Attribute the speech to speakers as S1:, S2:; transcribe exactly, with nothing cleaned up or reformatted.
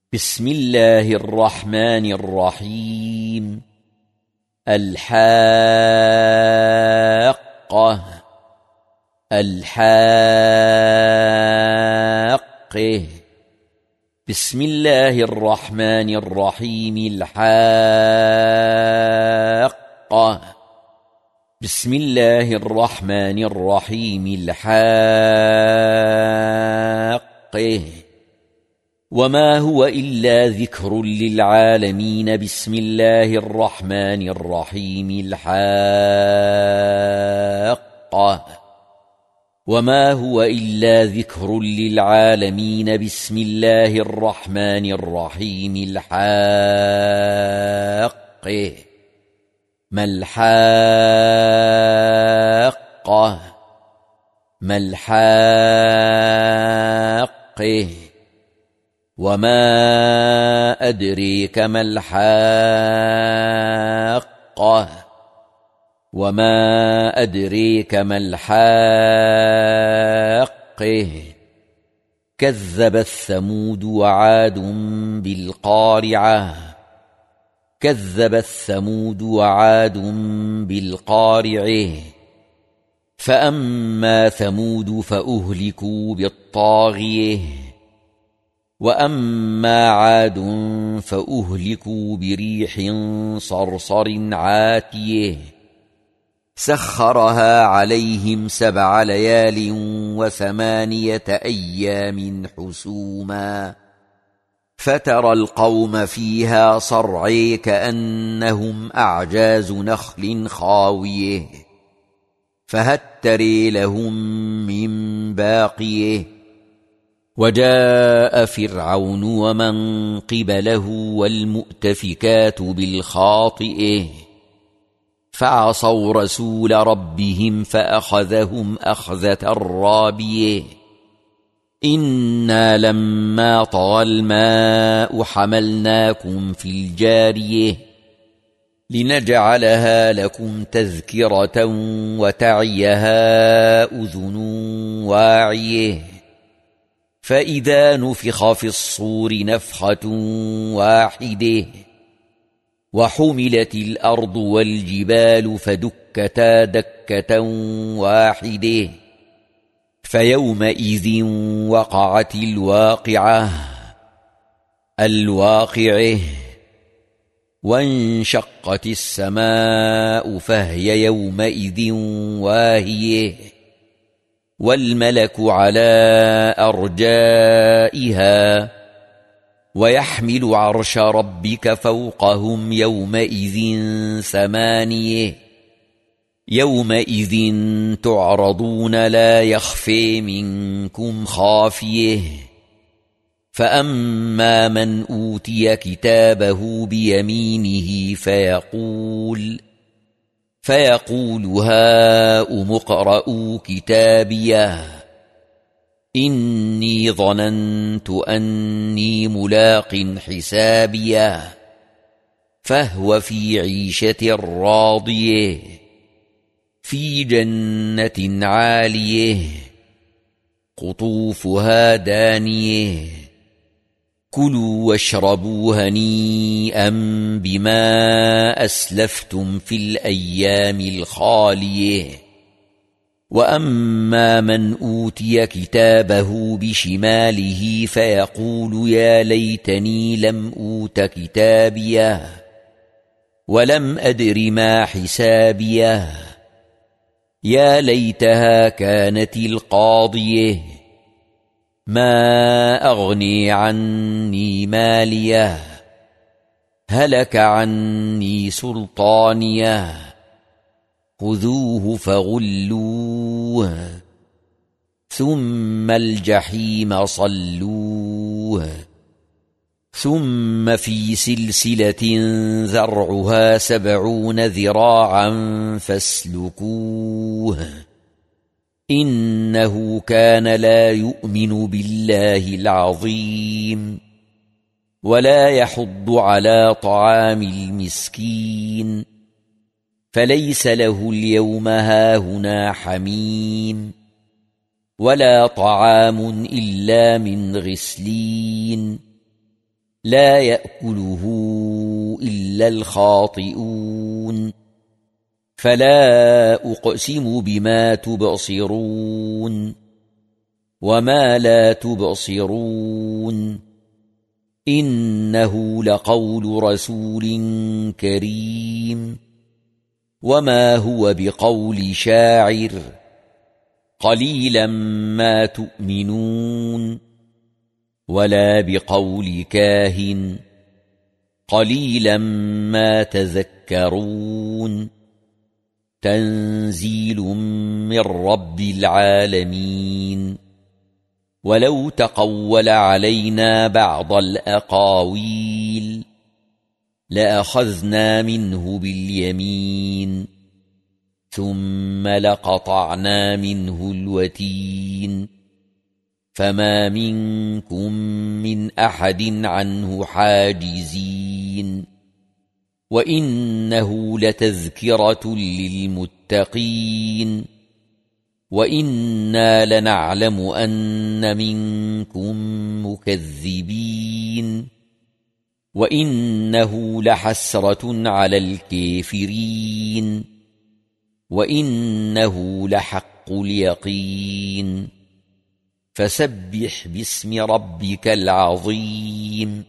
S1: بسم الله الرحمن الرحيم. الحاقة الحاقة بسم الله الرحمن الرحيم. الحاقة بسم الله الرحمن الرحيم. الحاقة وما هو إلا ذكر للعالمين. بسم الله الرحمن الرحيم. الحاقة وما هو إلا ذكر للعالمين. بسم الله الرحمن الرحيم. الحاقة ما الحاقة ما الحاقة وما أدريك ما الحاقة وما أدريك ما الحاقة كذبت ثمود وعاد بالقارعة كذبت ثمود وعاد بالقارعة فأما ثمود فأهلكوا بالطاغية وأما عاد فأهلكوا بريح صرصر عاتية سخرها عليهم سبع ليال وثمانية أيام حسوما فترى القوم فيها صرعى كأنهم أعجاز نخل خاوية فهل ترى لهم من باقية. وجاء فرعون ومن قبله والمؤتفكات بالخاطئة فعصوا رسول ربهم فأخذهم أخذة رابية. إنا لما طغى الماء حملناكم في الجارية لنجعلها لكم تذكرة وتعيها أذن واعية فإذا نفخ في الصور نفخة واحدة وحملت الأرض والجبال فدكتا دكة واحدة فيومئذ وقعت الواقعة الواقعة وانشقت السماء فهي يومئذ واهية والملك على أرجائها ويحمل عرش ربك فوقهم يومئذ ثمانية يومئذ تعرضون لا يخفي منكم خافية. فأما من أوتي كتابه بيمينه فيقول فيقول هاؤم اقرءوا كتابيه إني ظننت أني ملاق حسابيه فهو في عيشة راضية في جنة عالية قطوفها دانية كلوا واشربوا هنيئا بما أسلفتم في الأيام الخالية. وأما من أوتي كتابه بشماله فيقول يا ليتني لم أوت كتابيه ولم أدر ما حسابيه يا ليتها كانت القاضية ما أغني عني ماليه هلك عني سلطانيه خذوه فغلوه ثم الجحيم صلوه ثم في سلسلة ذرعها سبعون ذراعا فاسلكوه إنه كان لا يؤمن بالله العظيم ولا يحض على طعام المسكين فليس له اليوم هاهنا حميم ولا طعام إلا من غسلين لا يأكله إلا الخاطئون فلا أقسم بما تبصرون وما لا تبصرون إنه لقول رسول كريم وما هو بقول شاعر قليلا ما تؤمنون ولا بقول كاهن قليلا ما تذكرون تنزيل من رب العالمين ولو تقول علينا بعض الأقاويل لأخذنا منه باليمين ثم لقطعنا منه الوتين فما منكم من أحد عنه حاجزين وإنه لتذكرة للمتقين وإنا لنعلم أن منكم مكذبين وإنه لحسرة على الكافرين وإنه لحق اليقين فسبح باسم ربك العظيم